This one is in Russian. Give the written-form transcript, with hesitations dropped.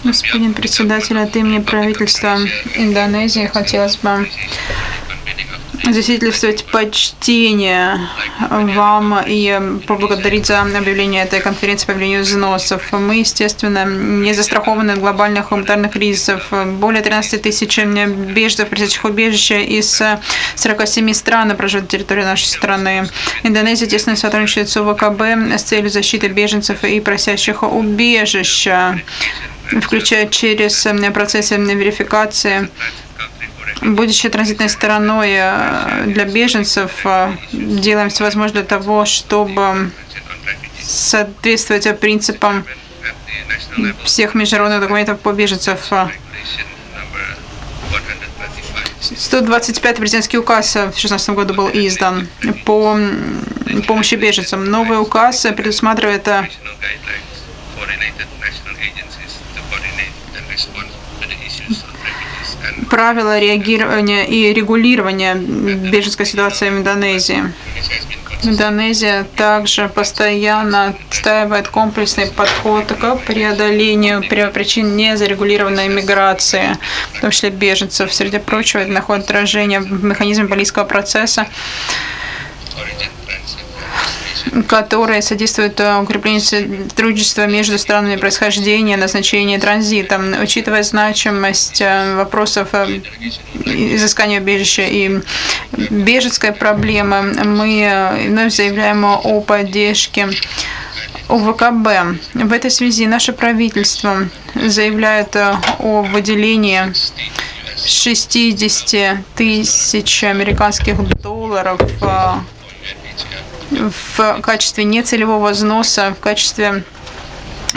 Господин председатель, от имени правительства Индонезии хотелось бы засвидетельствовать почтение вам и поблагодарить за объявление этой конференции по объявлению взносов. Мы, естественно, не застрахованы от глобальных гуманитарных кризисов. Более 13 тысяч беженцев, просящих убежища из 47 стран проживают на территории нашей страны. Индонезия тесно сотрудничает с ОВКБ с целью защиты беженцев и просящих убежища, включая через процессы верификации. Будучи транзитной стороной для беженцев, делаем все возможное для того, чтобы соответствовать принципам всех международных документов по беженцам. 125-й президентский указ в 2016 году был издан по помощи беженцам. Новый указ предусматривает правила реагирования и регулирования беженской ситуации в Индонезии. Индонезия также постоянно отстаивает комплексный подход к преодолению первопричин незарегулированной миграции, в том числе беженцев. Среди прочего, это находит отражение в механизме Балийского процесса, которые содействуют укреплению сотрудничества между странами происхождения, назначения и транзита. Учитывая значимость вопросов изыскания убежища и беженской проблемы, мы вновь заявляем о поддержке ОВКБ. В этой связи наше правительство заявляет о выделении 60 тысяч американских долларов в качестве нецелевого взноса, в качестве